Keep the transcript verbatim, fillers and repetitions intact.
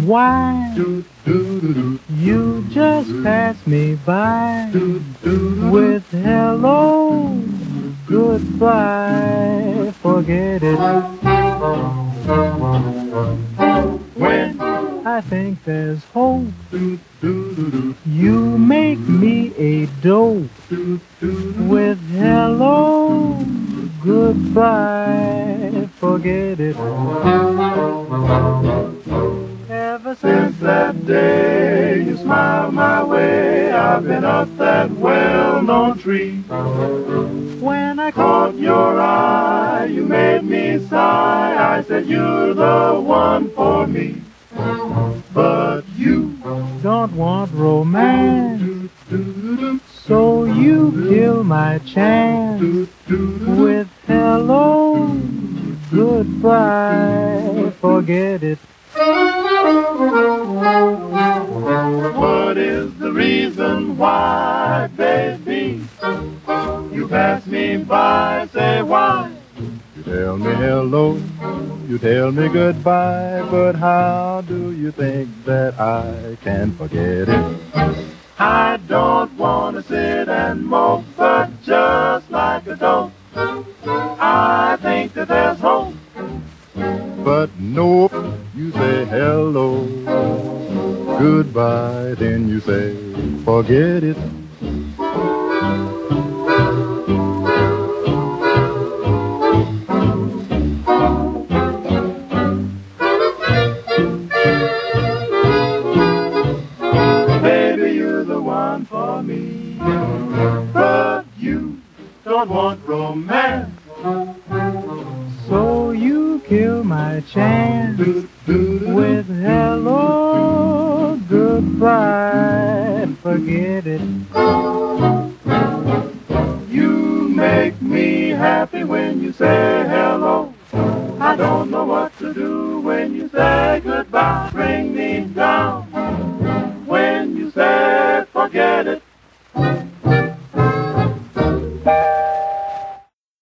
Why you just pass me by with hello, goodbye, forget it. When I think there's hope, you make me a dope with hello, goodbye, forget it. Ever since that day you smiled my way, I've been up that well-known tree. When I caught your eye, you made me sigh. I said you're the one for me. But you don't want romance, so you kill my chance with hello, goodbye, forget it. What is the reason why, baby, you pass me by? Say why? You tell me hello, you tell me goodbye, but how do you think that I can forget it? I don't want to sit and mope, but just like a dope, I think that there's hope. But nope, you say hello, goodbye, then you say forget it. Baby, you're the one for me, but you don't want romance, so you kill my chance with hello, goodbye, forget it. You make me happy when you say hello. I don't know what to do when you say goodbye. Bring me down when you say forget it.